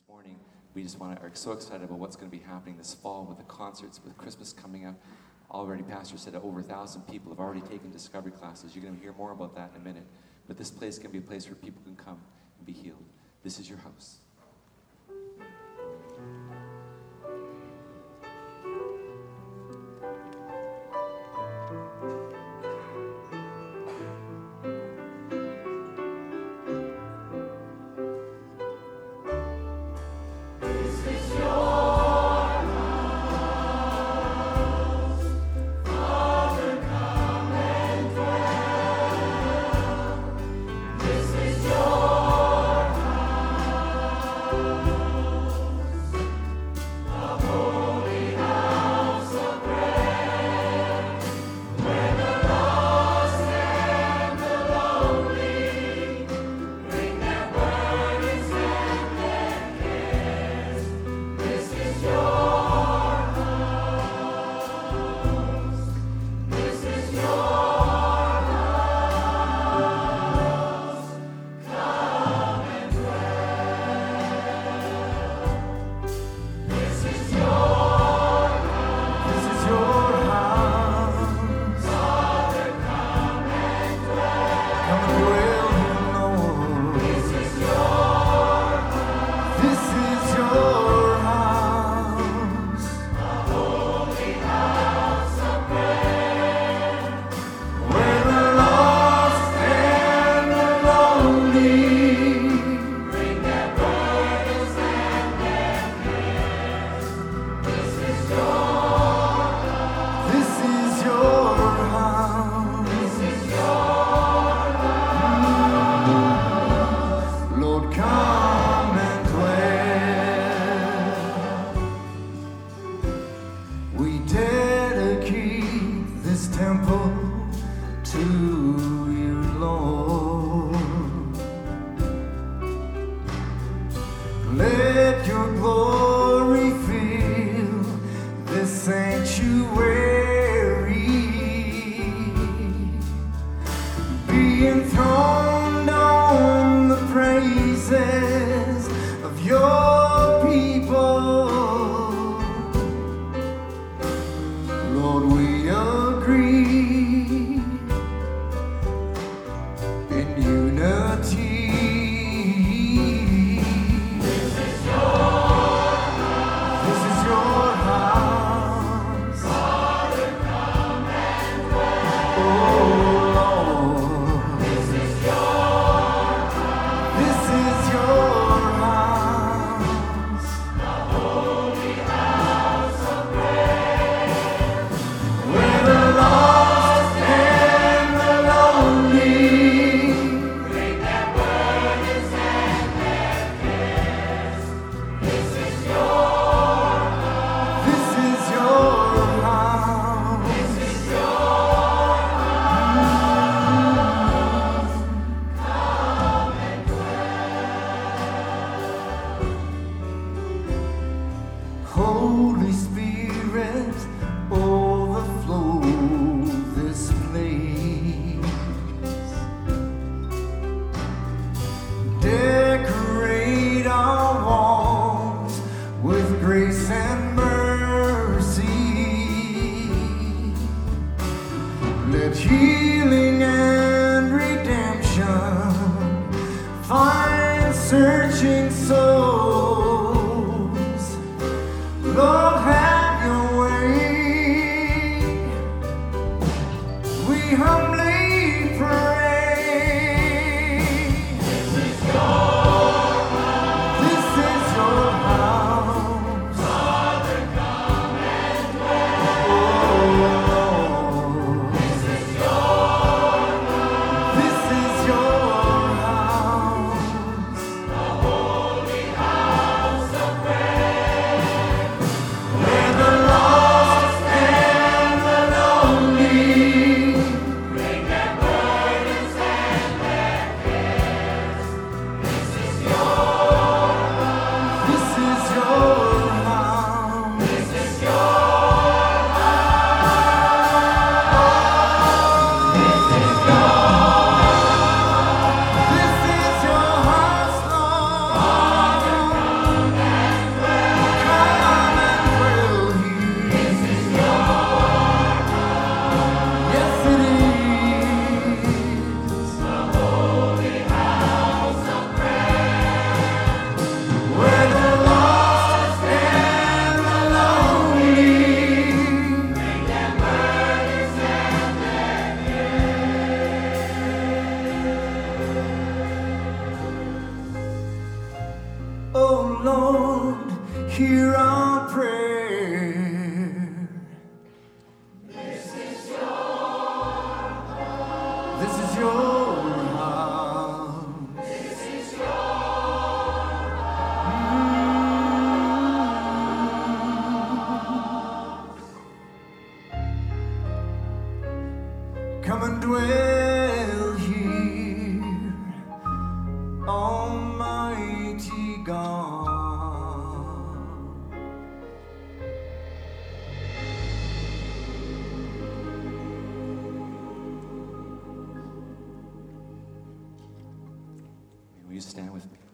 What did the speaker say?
morning, we just are so excited about what's going to be happening this fall with the concerts, with Christmas coming up. Already, Pastor said over 1,000 people have already taken discovery classes. You're going to hear more about that in a minute. But this place can be a place where people can come and be healed. This is your house. This is your Lord, hear our prayer. This is your house. This is your Come and dwell here, Almighty God. Will you stand with me?